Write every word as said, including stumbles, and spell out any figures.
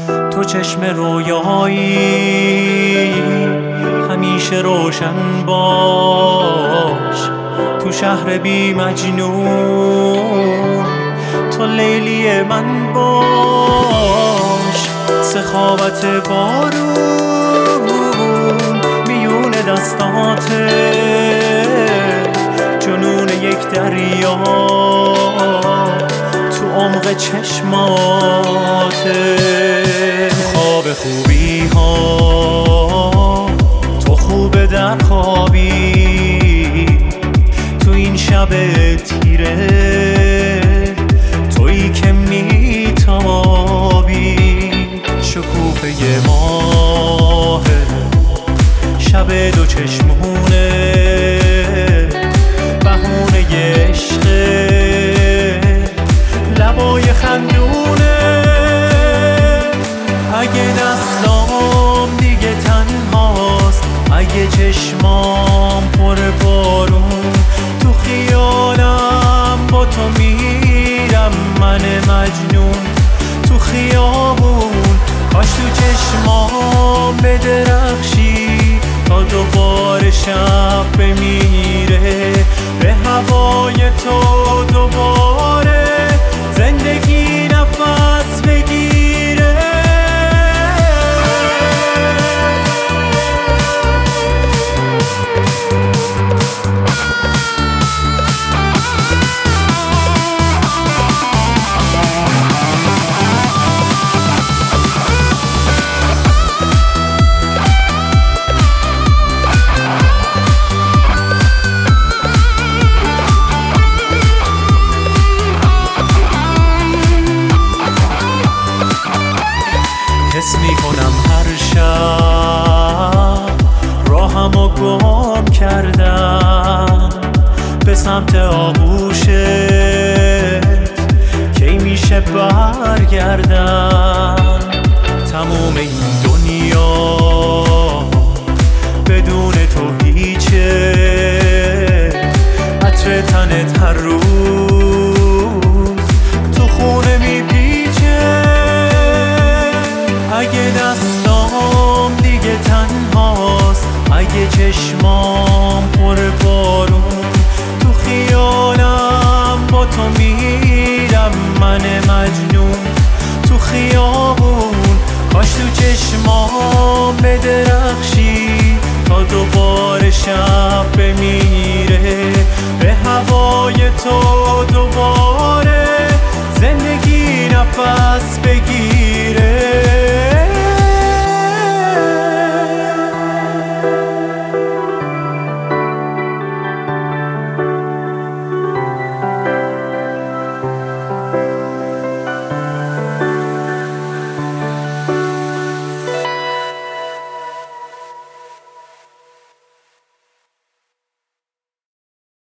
تو چشم رویایی همیشه روشن باش، تو شهر بی مجنون تو لیلی من باش. سخاوت بارون میون دستاته، جنون یک دریا تو عمق چشماته. تو خواب خوبی ها تو خوب در خوابی، تو این شب تیره تویی که میتابی. شکوفه ماه شب دو چشمونه، بهونه عشق لبای خندونه. اگه دستام دیگه تنهاست، اگه چشمام پر بارون، تو خیالم با تو میرم من مجنون. تو خیابون کاش تو چشمام بدرخشی تا دوباره شب بمیره، به هوای تو دوباره زندگی نفس بگیره. حس میکنم هر شب راهمو گم کردم به سمت آغوشت، کی میشه برگردم؟ تموم این دنیا بدون تو هیچه، عطر تنت هر روز تو خونه میپیچه. اگه دستام دیگه تنهاست، اگه چشمام پر بارون، تو خیالم با تو میرم من مجنون. تو خیابون کاش تو چشمام بدرخشی تا دوباره شب بمیره، به هوای تو